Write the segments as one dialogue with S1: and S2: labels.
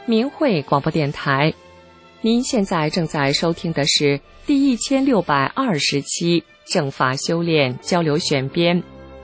S1: 明慧广播电台，您现在正在收听的是第1620期正法修炼交流选编。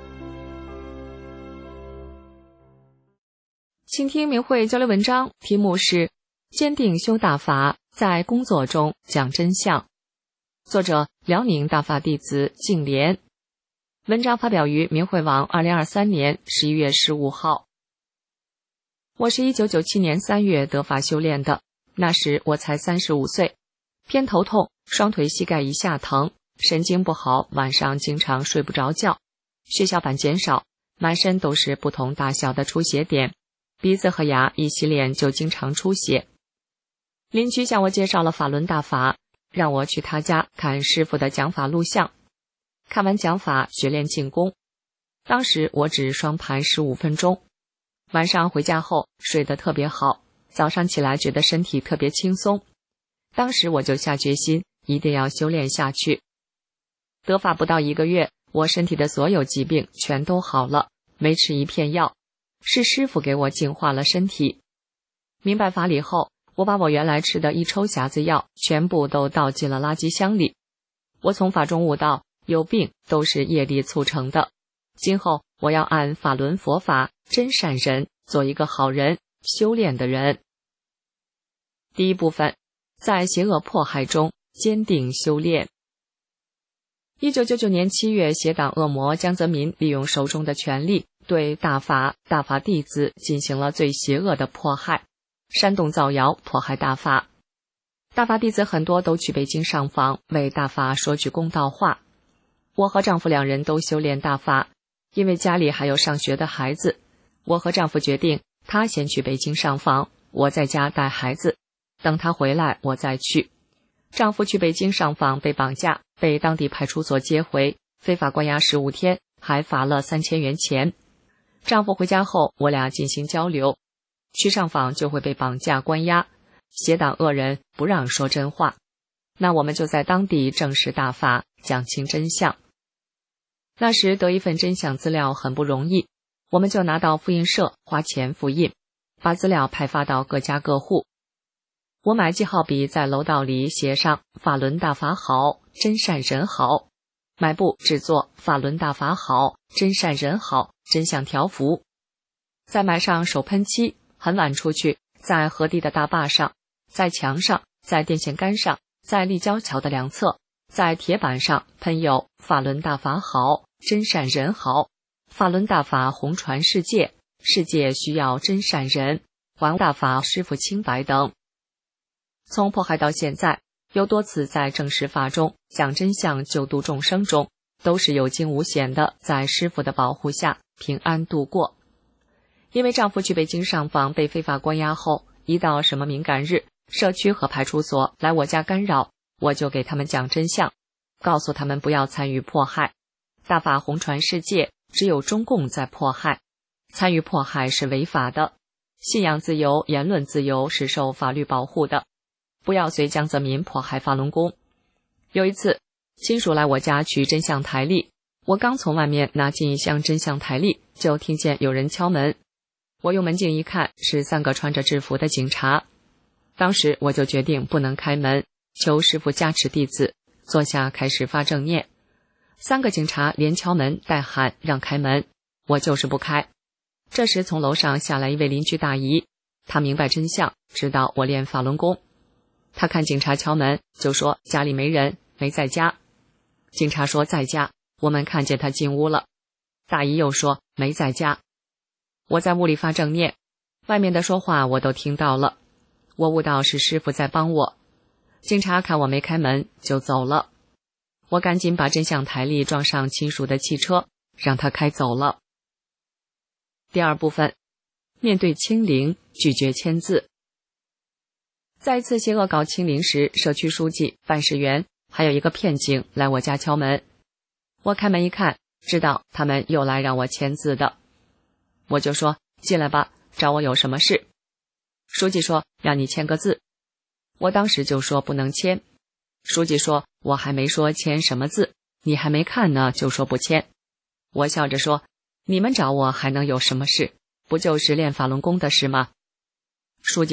S1: 请听明慧交流文章，题目是坚定修大法，在工作中讲真相。作者辽宁大法弟子净莲。文章发表于明慧网2023年11月15号。我是1997年3月得法修炼的，那时我才35岁，偏头痛，双腿膝盖以下疼，神经不好，晚上经常睡不着觉，血小板减少，满身都是不同大小的出血点，鼻子和牙一洗脸就经常出血。邻居向我介绍了法轮大法，让我去他家看师傅的讲法录像。看完讲法，学练静功。当时我只双盘15分钟。晚上回家后睡得特别好，早上起来觉得身体特别轻松。当时我就下决心，一定要修炼下去。得法不到1个月，我身体的所有疾病全都好了，没吃一片药，是师傅给我净化了身体。明白法理后，我把我原来吃的1抽匣子药全部都倒进了垃圾箱里。我从法中悟到，有病都是业力促成的。今后我要按法轮佛法真善人，做一个好人，修炼的人。第一部分，在邪恶迫害中坚定修炼。1999年7月，邪党恶魔江泽民利用手中的权力，对大法弟子进行了最邪恶的迫害，煽动造谣，迫害大法。大法弟子很多都去北京上访，为大法说句公道话。我和丈夫2人都修炼大法，因为家里还有上学的孩子，我和丈夫决定，他先去北京上访，我在家带孩子，等他回来我再去。丈夫去北京上访被绑架，被当地派出所接回，非法关押15天，还罚了3000元钱。丈夫回家后，我俩进行交流，去上访就会被绑架关押，邪党恶人不让说真话，那我们就在当地正视大法，讲清真相。那时得一份真相资料很不容易，我们就拿到复印社花钱复印，把资料派发到各家各户。我买记号笔，在楼道里写上法轮大法好，真善人好，买布制作法轮大法好，真善人好真相条幅，再买上手喷漆，很晚出去，在河堤的大坝上，在墙上，在电线杆上，在立交桥的两侧，在铁板上喷有法轮大法好，真善人好，法轮大法红传世界，世界需要真善人，还大法师父清白等。从迫害到现在，有多次在正实法中讲真相救度众生中，都是有惊无险的，在师父的保护下平安度过。因为丈夫去北京上访被非法关押后，一到什么敏感日，社区和派出所来我家干扰，我就给他们讲真相，告诉他们不要参与迫害。大法红传世界，只有中共在迫害，参与迫害是违法的，信仰自由、言论自由是受法律保护的，不要随江泽民迫害法轮功。有一次，亲属来我家取真相台历，我刚从外面拿进一箱真相台历，就听见有人敲门。我用门镜一看，是3个穿着制服的警察。当时我就决定不能开门，求师父加持弟子，坐下开始发正念。3个警察连敲门带喊让开门，我就是不开。这时从楼上下来一位邻居大姨，她明白真相，知道我练法轮功。她看警察敲门，就说家里没人，没在家。警察说在家，我们看见他进屋了。大姨又说没在家。我在屋里发正念，外面的说话我都听到了，我悟到是师父在帮我。警察看我没开门就走了，我赶紧把真相台历装上亲属的汽车，让他开走了。第二部分，面对清零，拒绝签字。在一次邪恶搞清零时，社区书记、办事员还有一个骗警来我家敲门。我开门一看，知道他们又来让我签字的。我就说进来吧，找我有什么事？书记说让你签个字。我当时就说不能签。书记说我还没说签什么字，你还没看呢就说不签。我笑着说你们找我还能有什么事？不就是练法轮功的事吗？书记说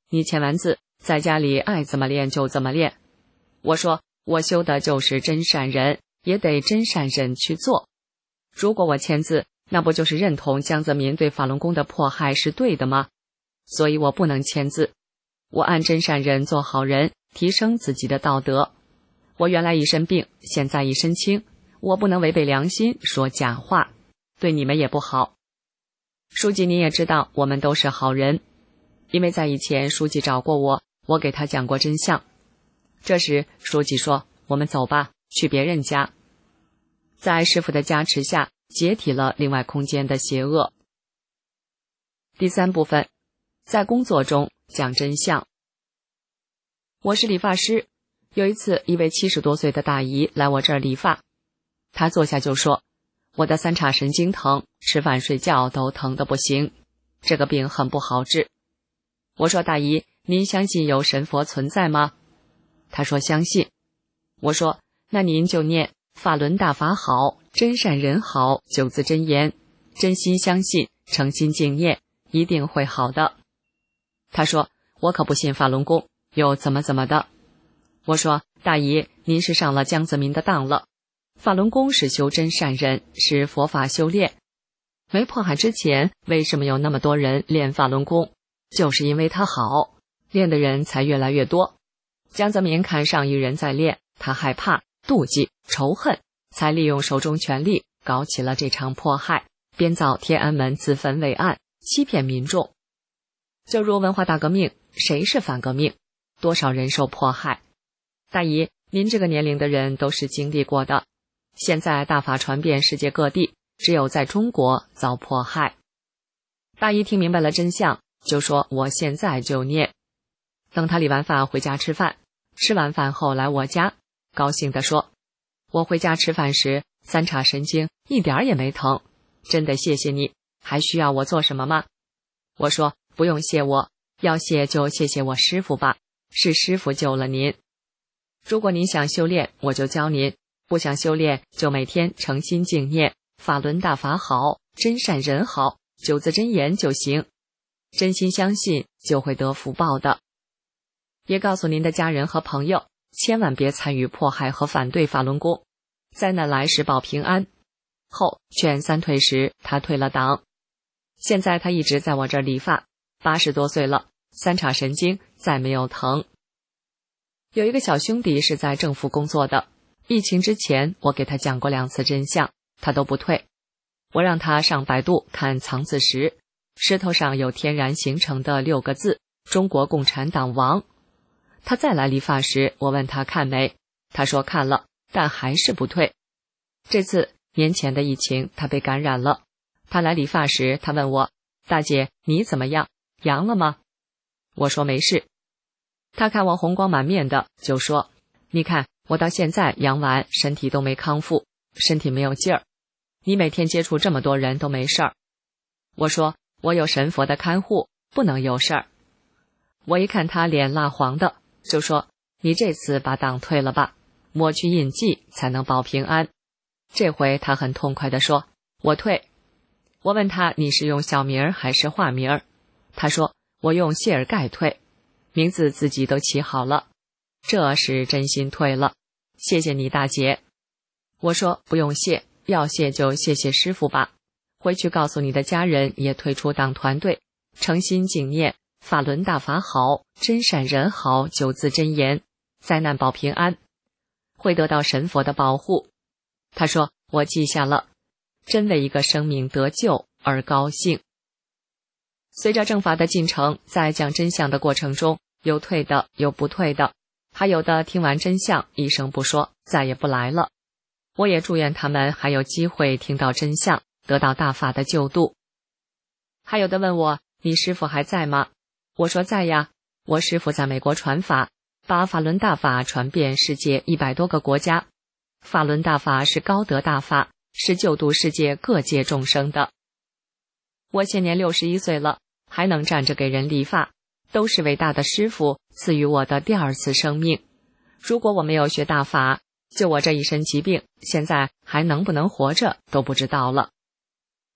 S1: 你签完字，在家里爱怎么练就怎么练。我说，我修的就是真善忍，也得真善忍去做。如果我签字，那不就是认同江泽民对法轮功的迫害是对的吗？所以我不能签字。我按真善忍做好人，提升自己的道德。我原来一身病，现在一身轻，我不能违背良心说假话，对你们也不好。书记，你也知道我们都是好人，因为在以前书记找过我，我给他讲过真相。这时书记说，我们走吧，去别人家。在师父的加持下，解体了另外空间的邪恶。第3部分，在工作中讲真相。我是理发师，有一次一位70多岁的大姨来我这儿理发，她坐下就说，我的3叉神经疼，吃饭睡觉都疼得不行，这个病很不好治。我说，大姨，您相信有神佛存在吗？她说相信。我说，那您就念法轮大法好，真善人好9字真言，真心相信，诚心敬念，一定会好的。她说，我可不信法轮功，又怎么的。我说，大姨，您是上了江泽民的当了。法轮功是修真善忍，是佛法修炼。没迫害之前，为什么有那么多人练法轮功？就是因为它好，练的人才越来越多。江泽民看上一人在练，他害怕、妒忌、仇恨，才利用手中权力搞起了这场迫害，编造天安门自焚伪案，欺骗民众。就如文化大革命，谁是反革命？多少人受迫害？大姨，您这个年龄的人都是经历过的。现在大法传遍世界各地，只有在中国遭迫害。大姨听明白了真相，就说我现在就念。等他理完发回家吃饭，吃完饭后来我家，高兴地说，我回家吃饭时3叉神经一点也没疼，真的谢谢你，还需要我做什么吗？我说，不用谢我，要谢就谢谢我师父吧，是师父救了您。如果您想修炼，我就教您，不想修炼就每天诚心敬念法轮大法好，真善人好9字真言就行，真心相信就会得福报的。也告诉您的家人和朋友，千万别参与迫害和反对法轮功，灾难来时保平安。后劝3退时，他退了党。现在他一直在我这儿理发，80多岁了，3叉神经再没有疼。有一个小兄弟是在政府工作的，疫情之前我给他讲过2次真相，他都不退。我让他上百度看藏字石，石头上有天然形成的6个字，中国共产党亡。他再来理发时，我问他看没，他说看了，但还是不退。这次年前的疫情，他被感染了。他来理发时，他问我，大姐，你怎么样？阳了吗？我说没事。他看我红光满面的，就说，你看我到现在阳完，身体都没康复，身体没有劲儿。你每天接触这么多人都没事儿。我说，我有神佛的看护，不能有事儿。我一看他脸蜡黄的，就说，你这次把党退了吧，抹去印记才能保平安。这回他很痛快地说，我退。我问他，你是用小名还是化名？他说，我用谢尔盖退，名字自己都起好了，这是真心退了，谢谢你大姐。我说，不用谢，要谢就谢谢师父吧，回去告诉你的家人也退出党团队，诚心敬念法轮大法好，真善人好9字真言，灾难保平安，会得到神佛的保护。他说，我记下了，真为一个生命得救而高兴。随着正法的进程，在讲真相的过程中，有退的，有不退的，还有的听完真相一声不说，再也不来了。我也祝愿他们还有机会听到真相，得到大法的救度。还有的问我，你师父还在吗？我说在呀，我师父在美国传法，把法轮大法传遍世界100多个国家。法轮大法是高德大法，是救度世界各界众生的。我现年61岁了，还能站着给人理发，都是伟大的师父赐予我的第2次生命。如果我没有学大法，就我这一身疾病，现在还能不能活着都不知道了。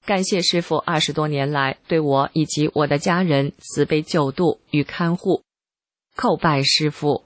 S1: 感谢师父20多年来对我以及我的家人慈悲救度与看护，叩拜师父。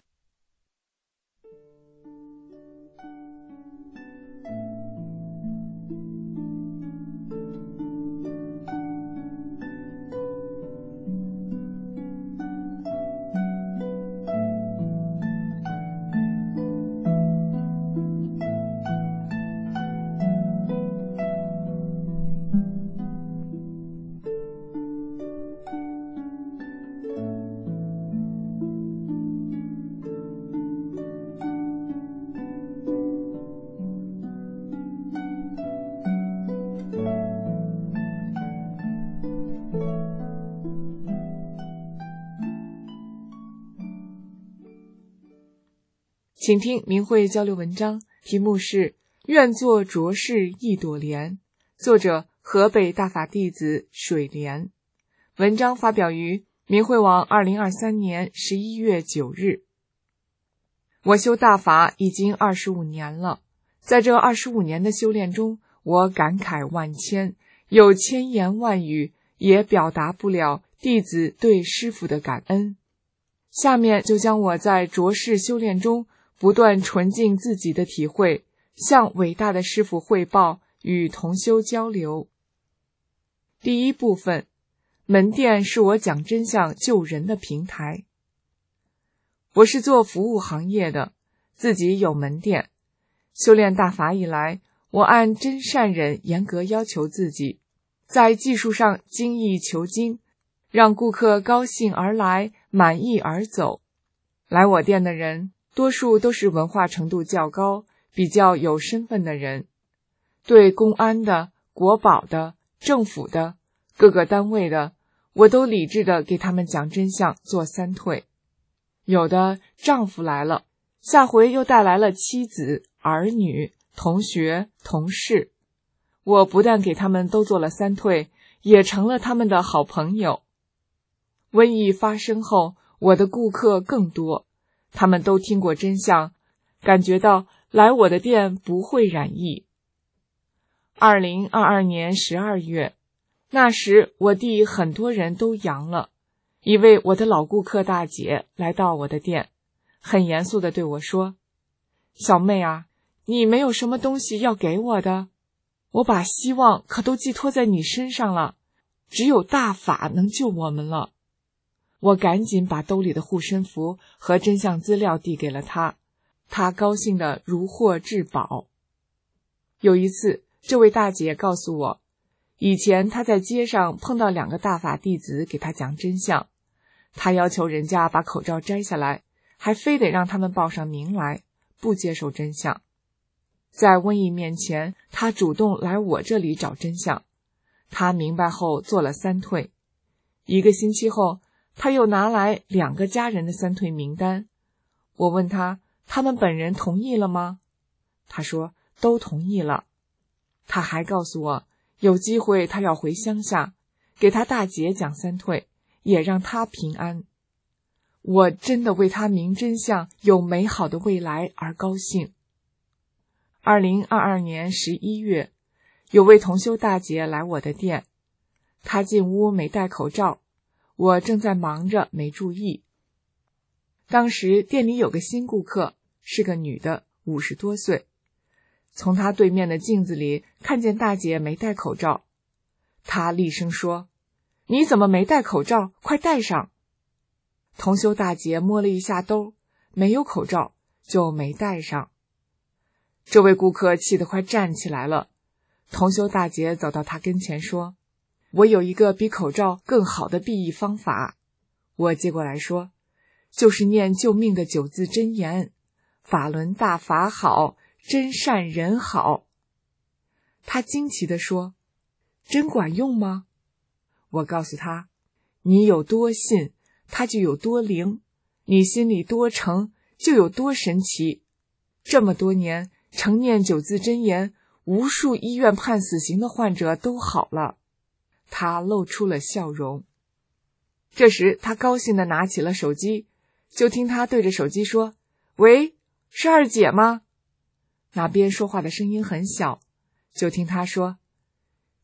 S2: 请听明慧交流文章，题目是愿做浊世一朵莲，作者河北大法弟子水莲。文章发表于明慧网2023年11月9日。我修大法已经25年了，在这25年的修炼中，我感慨万千，有千言万语也表达不了弟子对师父的感恩。下面就将我在浊世修炼中不断纯净自己的体会，向伟大的师父汇报，与同修交流。第一部分，门店是我讲真相救人的平台。我是做服务行业的，自己有门店。修炼大法以来，我按真善忍严格要求自己，在技术上精益求精，让顾客高兴而来，满意而走。来我店的人多数都是文化程度较高、比较有身份的人，对公安的、国保的、政府的、各个单位的，我都理智的给他们讲真相，做三退。有的丈夫来了，下回又带来了妻子、儿女、同学、同事，我不但给他们都做了三退，也成了他们的好朋友。瘟疫发生后，我的顾客更多，他们都听过真相，感觉到来我的店不会染疫。2022年12月，那时我弟很多人都阳了。一位我的老顾客大姐来到我的店，很严肃地对我说：“小妹啊，你没有什么东西要给我的？我把希望可都寄托在你身上了，只有大法能救我们了。”我赶紧把兜里的护身符和真相资料递给了他，他高兴得如获至宝。有一次，这位大姐告诉我，以前她在街上碰到2个大法弟子给她讲真相，她要求人家把口罩摘下来，还非得让他们报上名来，不接受真相。在瘟疫面前，她主动来我这里找真相。她明白后做了三退。1个星期后，他又拿来2个家人的三退名单。我问他们本人同意了吗？他说都同意了。他还告诉我，有机会他要回乡下，给他大姐讲三退，也让他平安。我真的为他明真相，有美好的未来而高兴。2022年11月，有位同修大姐来我的店，她进屋没戴口罩，我正在忙着，没注意。当时店里有个新顾客，是个女的，50多岁。从她对面的镜子里看见大姐没戴口罩，她厉声说：“你怎么没戴口罩？快戴上！”同修大姐摸了一下兜，没有口罩，就没戴上。这位顾客气得快站起来了。同修大姐走到他跟前说：“我有一个比口罩更好的避疫方法。”我接过来说：“就是念救命的9字真言，法轮大法好，真善人好。”他惊奇地说：“真管用吗？”我告诉他：“你有多信，它就有多灵；你心里多诚，就有多神奇。这么多年，常念9字真言，无数医院判死刑的患者都好了。”他露出了笑容。这时他高兴地拿起了手机，就听他对着手机说：“喂，是二姐吗？”那边说话的声音很小，就听他说：“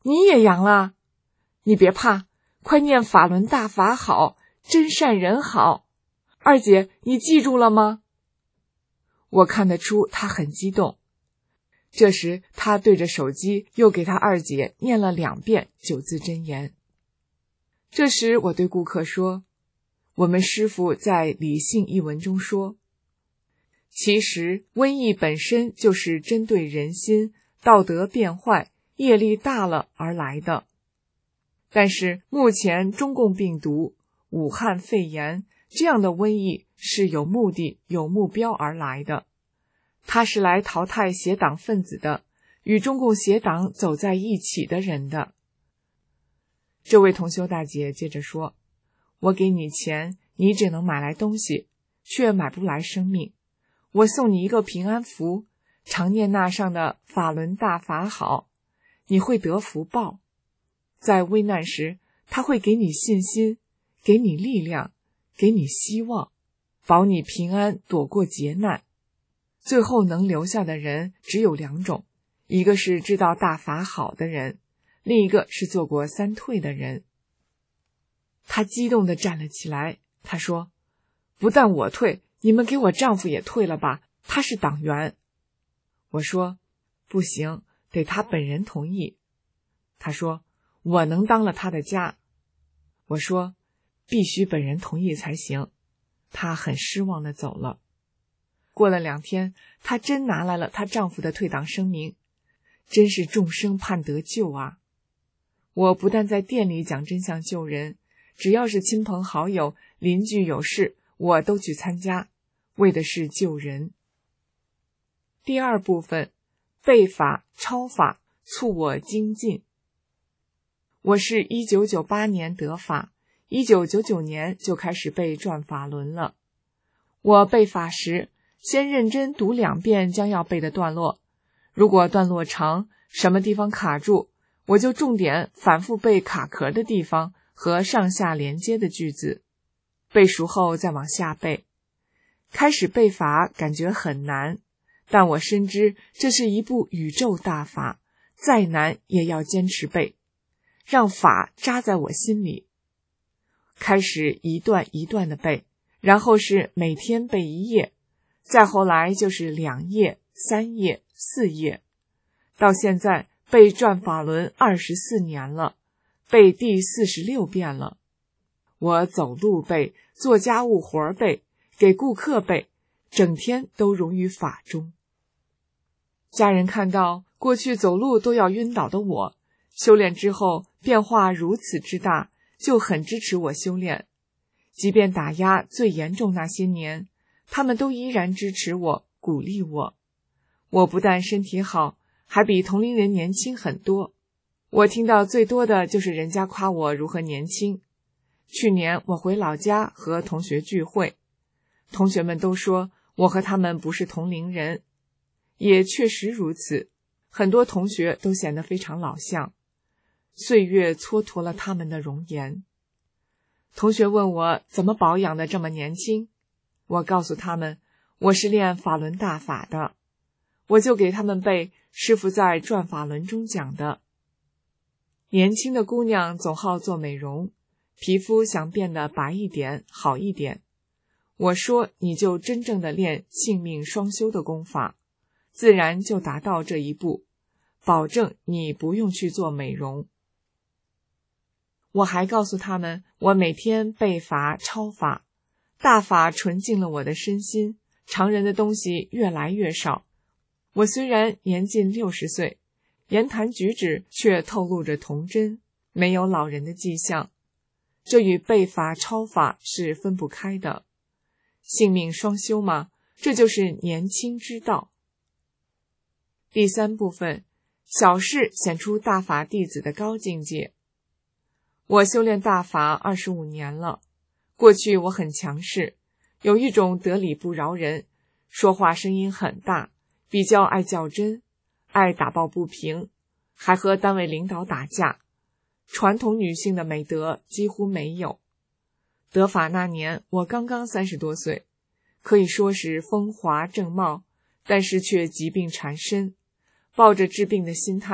S2: 你也阳了？你别怕，快念法轮大法好，真善人好。二姐，你记住了吗？我看得出她很激动。这时她对着手机又给她二姐念了2遍9字真言。这时我对顾客说，我们师父在《理性》一文中说，其实瘟疫本身就是针对人心道德变坏、业力大了而来的。但是目前中共病毒、武汉肺炎这样的瘟疫是有目的、有目标而来的，它是来淘汰邪党分子的，与中共邪党走在一起的人的。这位同修大姐接着说，我给你钱，你只能买来东西，却买不来生命。我送你一个平安符，常念那上的法轮大法好，你会得福报。在危难时，他会给你信心，给你力量，给你希望，保你平安躲过劫难。最后能留下的人只有2种，一个是知道大法好的人，另一个是做过3退的人。他激动地站了起来，他说，不但我退，你们给我丈夫也退了吧，他是党员。我说，不行，得他本人同意。他说，我能当了他的家。我说，必须本人同意才行。他很失望地走了。过了2天，她真拿来了她丈夫的退党声明，真是众生盼得救啊！我不但在店里讲真相救人，只要是亲朋好友、邻居有事，我都去参加，为的是救人。第2部分，背法、抄法，促我精进。我是1998年得法，1999年就开始背转法轮了。我背法时，先认真读2遍将要背的段落，如果段落长，什么地方卡住，我就重点反复背卡壳的地方和上下连接的句子，背熟后再往下背。开始背法感觉很难，但我深知这是一部宇宙大法，再难也要坚持背，让法扎在我心里。开始一段一段的背，然后是每天背1页，再后来就是2页、3页、4页，到现在背转法轮24年了，背第46遍了。我走路背，做家务活背，给顾客背，整天都融于法中。家人看到过去走路都要晕倒的我，修炼之后变化如此之大，就很支持我修炼。即便打压最严重那些年，他们都依然支持我，鼓励我。我不但身体好，还比同龄人年轻很多。我听到最多的就是人家夸我如何年轻。去年我回老家和同学聚会，同学们都说我和他们不是同龄人，也确实如此，很多同学都显得非常老相，岁月蹉跎了他们的容颜。同学问我怎么保养的这么年轻，我告诉他们我是练法轮大法的，我就给他们背师父在转法轮中讲的。年轻的姑娘总好做美容，皮肤想变得白一点、好一点。我说你就真正的练性命双修的功法，自然就达到这一步，保证你不用去做美容。我还告诉他们，我每天背法、抄法，大法纯净了我的身心，常人的东西越来越少。我虽然年近60岁，言谈举止却透露着童真，没有老人的迹象。这与背法、抄法是分不开的。性命双修嘛，这就是年轻之道。第3部分，小事显出大法弟子的高境界。我修炼大法25年了，过去我很强势，有一种得理不饶人，说话声音很大，比较爱较真，爱打抱不平，还和单位领导打架，传统女性的美德几乎没有。得法那年我刚刚30多岁，可以说是风华正茂，但是却疾病缠身。抱着治病的心态，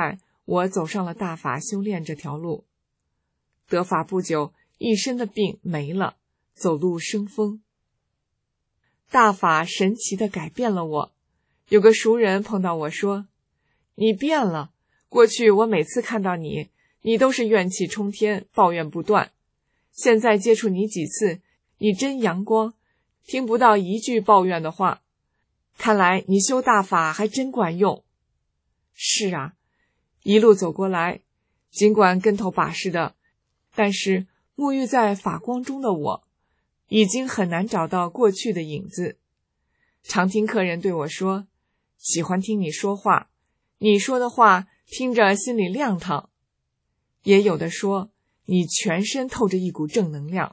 S2: 我走上了大法修炼这条路。得法不久，一身的病没了，走路生风。大法神奇地改变了我。有个熟人碰到我说：“你变了，过去我每次看到你，你都是怨气冲天，抱怨不断。现在接触你几次，你真阳光，听不到一句抱怨的话。看来你修大法还真管用。”是啊，一路走过来，尽管跟头把式的，但是沐浴在法光中的我，已经很难找到过去的影子。常听客人对我说，喜欢听你说话，你说的话听着心里亮堂。也有的说，你全身透着一股正能量。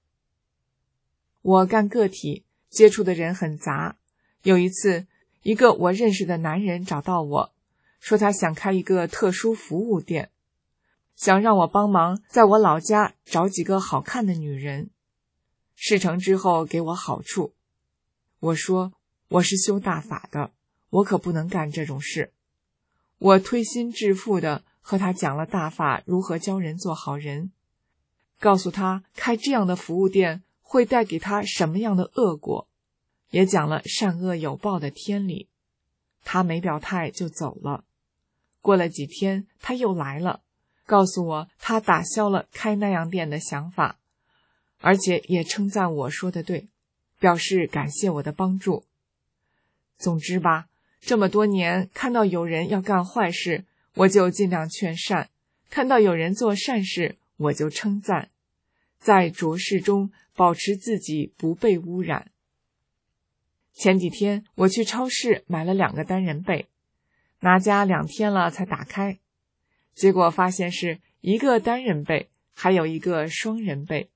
S2: 我干个体，接触的人很杂。有一次，一个我认识的男人找到我，说他想开一个特殊服务店，想让我帮忙在我老家找几个好看的女人，事成之后给我好处。我说，我是修大法的，我可不能干这种事。我推心置腹地和他讲了大法如何教人做好人，告诉他开这样的服务店会带给他什么样的恶果，也讲了善恶有报的天理。他没表态就走了。过了几天，他又来了，告诉我他打消了开那样店的想法，而且也称赞我说的对，表示感谢我的帮助。总之吧，这么多年，看到有人要干坏事，我就尽量劝善；看到有人做善事，我就称赞。在浊世中保持自己不被污染。前几天我去超市买了2个单人被，拿家2天了才打开，结果发现是1个单人被，还有1个双人被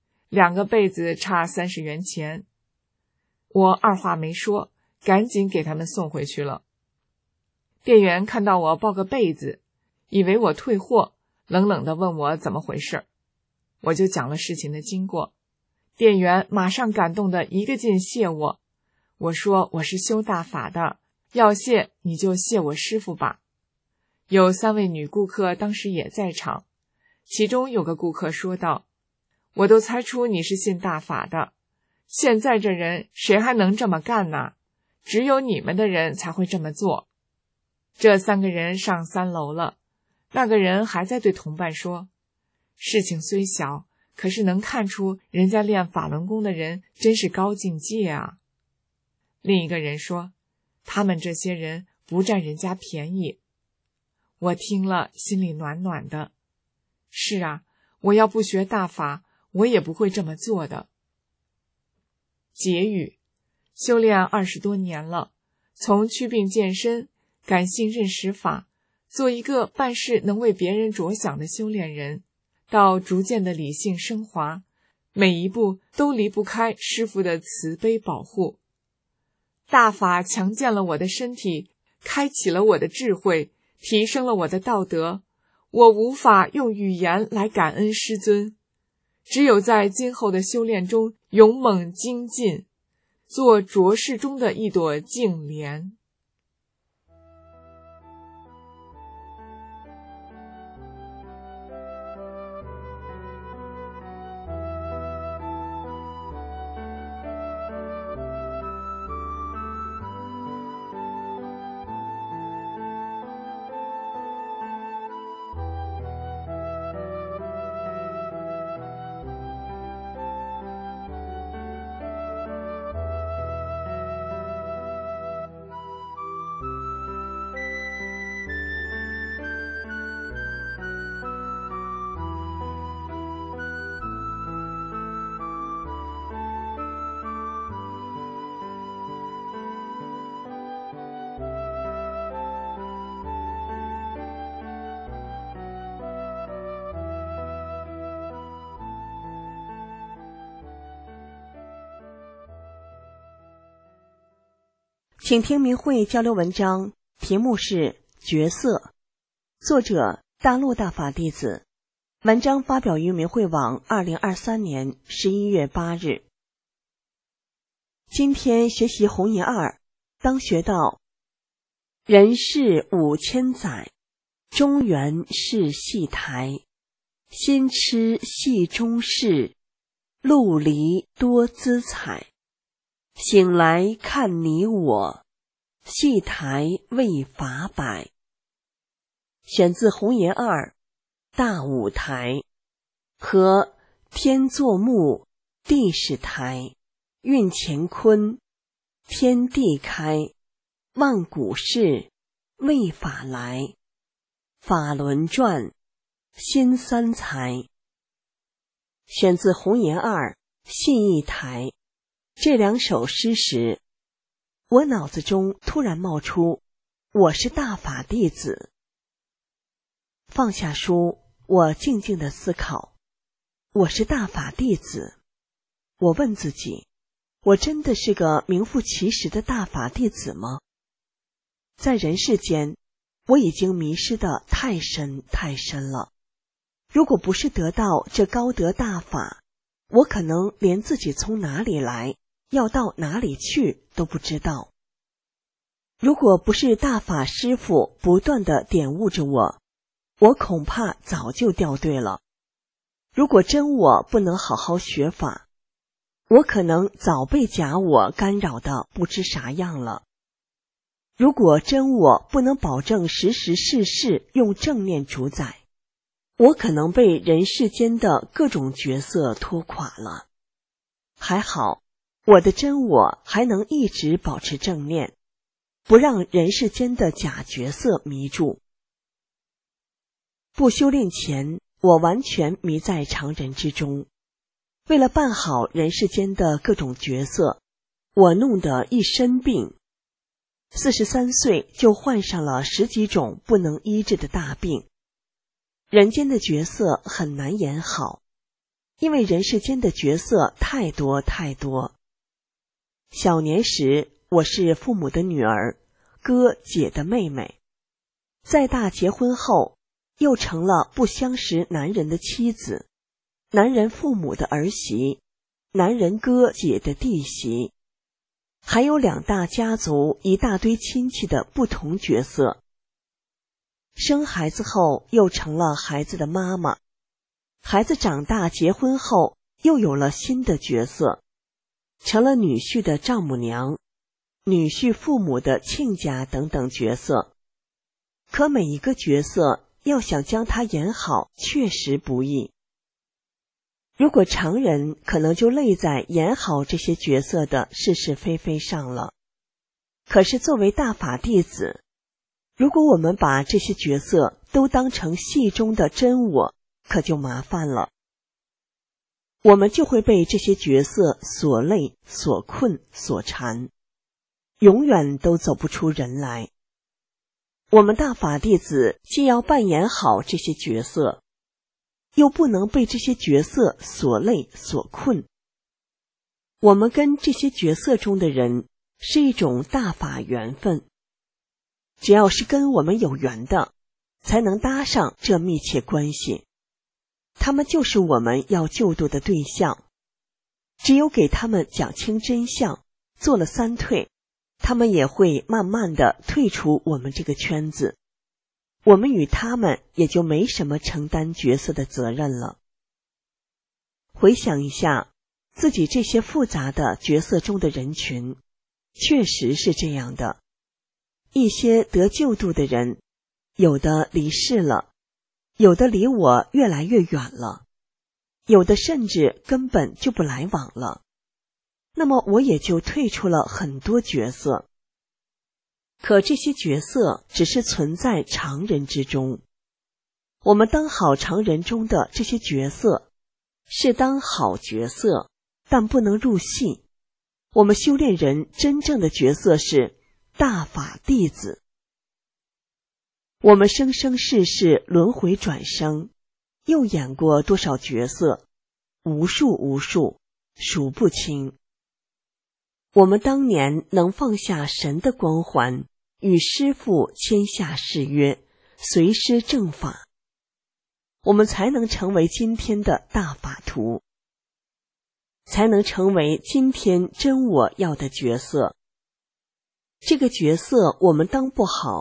S2: ，2个被子差30元钱。我二话没说，赶紧给他们送回去了。店员看到我抱个被子，以为我退货，冷冷地问我怎么回事。我就讲了事情的经过，店员马上感动得一个劲谢我。我说我是修大法的，要谢你就谢我师父吧。有3位女顾客当时也在场，其中有个顾客说道，我都猜出你是信大法的，现在这人谁还能这么干呢？只有你们的人才会这么做。这3个人上3楼了，那个人还在对同伴说，事情虽小，可是能看出人家练法轮功的人真是高境界啊。另一个人说，他们这些人不占人家便宜。我听了心里暖暖的。是啊，我要不学大法，我也不会这么做的。结语：修炼20多年了，从祛病健身、感性认识法，做一个办事能为别人着想的修炼人，到逐渐的理性升华，每一步都离不开师父的慈悲保护。大法强健了我的身体，开启了我的智慧，提升了我的道德。我无法用语言来感恩师尊，只有在今后的修炼中勇猛精进，做浊世中的一朵净莲。
S3: 请听明慧交流文章，题目是角色，作者大陆大法弟子，文章发表于明慧网2023年11月8日。今天学习弘一2，当学到人世5000载， 中原是戏台，新吃戏中事，陆离多姿彩。醒来看你我，戏台未法摆。选自红岩二大舞台和天作木，地是台，运乾坤，天地开，万古事，为法来，法轮转，新三才。选自红岩二戏一台。这两首诗时，我脑子中突然冒出我是大法弟子。放下书，我静静地思考，我是大法弟子。我问自己，我真的是个名副其实的大法弟子吗？在人世间，我已经迷失得太深太深了。如果不是得到这高德大法，我可能连自己从哪里来，要到哪里去都不知道。如果不是大法师父不断地点悟着我，我恐怕早就掉队了。如果真我不能好好学法，我可能早被假我干扰的不知啥样了。如果真我不能保证时时事事用正念主宰，我可能被人世间的各种角色拖垮了。还好，我的真我还能一直保持正念，不让人世间的假角色迷住。不修炼前，我完全迷在常人之中。为了办好人世间的各种角色，我弄得一身病。43岁就患上了10几种不能医治的大病。人间的角色很难演好，因为人世间的角色太多太多。小年时，我是父母的女儿，哥姐的妹妹。再大结婚后，又成了不相识男人的妻子，男人父母的儿媳，男人哥姐的弟媳，还有2大家族一大堆亲戚的不同角色。生孩子后又成了孩子的妈妈，孩子长大结婚后又有了新的角色，成了女婿的丈母娘，女婿父母的亲家等等角色。可每一个角色要想将它演好确实不易。如果常人可能就累在演好这些角色的是是非非上了。可是作为大法弟子，如果我们把这些角色都当成戏中的真我，可就麻烦了。我们就会被这些角色所累、所困、所缠，永远都走不出人来。我们大法弟子既要扮演好这些角色，又不能被这些角色所累所困。我们跟这些角色中的人是一种大法缘分，只要是跟我们有缘的，才能搭上这密切关系。他们就是我们要救度的对象，只有给他们讲清真相，做了3退，他们也会慢慢的退出我们这个圈子，我们与他们也就没什么承担角色的责任了。回想一下自己这些复杂的角色中的人群，确实是这样的。一些得救度的人，有的离世了，有的离我越来越远了，有的甚至根本就不来往了。那么我也就退出了很多角色。可这些角色只是存在常人之中，我们当好常人中的这些角色，是当好角色，但不能入戏。我们修炼人真正的角色是大法弟子。我们生生世世轮回转生，又演过多少角色，无数无数，数不清。我们当年能放下神的光环，与师父签下誓约，随师正法，我们才能成为今天的大法徒，才能成为今天真我要的角色。这个角色我们当不好，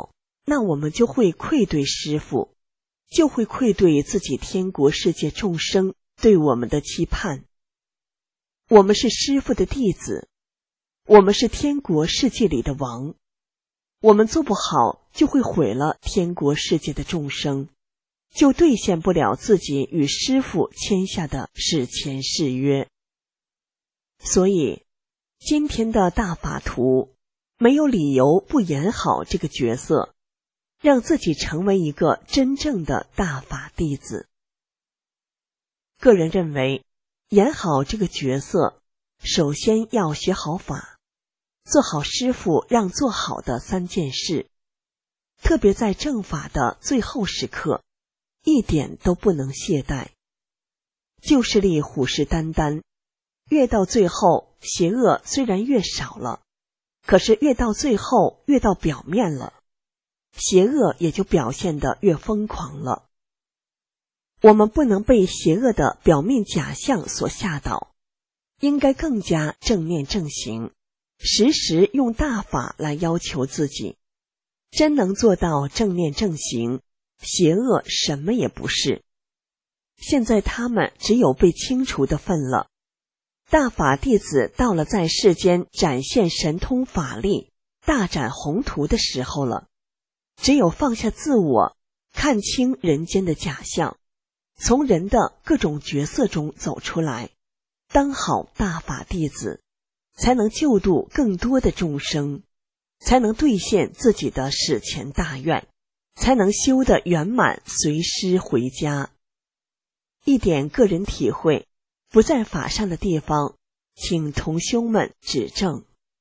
S3: 那我们就会愧对师父，就会愧对自己天国世界众生对我们的期盼。我们是师父的弟子，我们是天国世界里的王，我们做不好就会毁了天国世界的众生，就兑现不了自己与师父签下的誓前誓约。所以今天的大法图没有理由不演好这个角色，让自己成为一个真正的大法弟子。个人认为，演好这个角色，首先要学好法，做好师父让做好的3件事，特别在正法的最后时刻，一点都不能懈怠。旧势力虎视眈眈，越到最后，邪恶虽然越少了，可是越到最后，越到表面了，邪恶也就表现得越疯狂了。我们不能被邪恶的表面假象所吓倒，应该更加正念正行，时时用大法来要求自己。真能做到正念正行，邪恶什么也不是。现在他们只有被清除的份了。大法弟子到了在世间展现神通法力、大展宏图的时候了。只有放下自我，看清人间的假象，从人的各种角色中走出来，当好大法弟子，才能救度更多的众生，才能兑现自己的史前大愿，才能修得圆满，随师回家。一点个人体会，不在法上的地方，请同修们指正。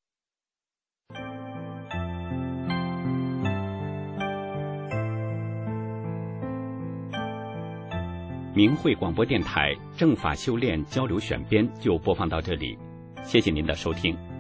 S4: 明慧广播电台正法修炼交流选编就播放到这里，谢谢您的收听。